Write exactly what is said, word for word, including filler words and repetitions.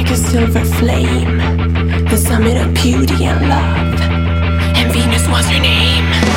like a silver flame, the summit of beauty and love. And Venus was her name.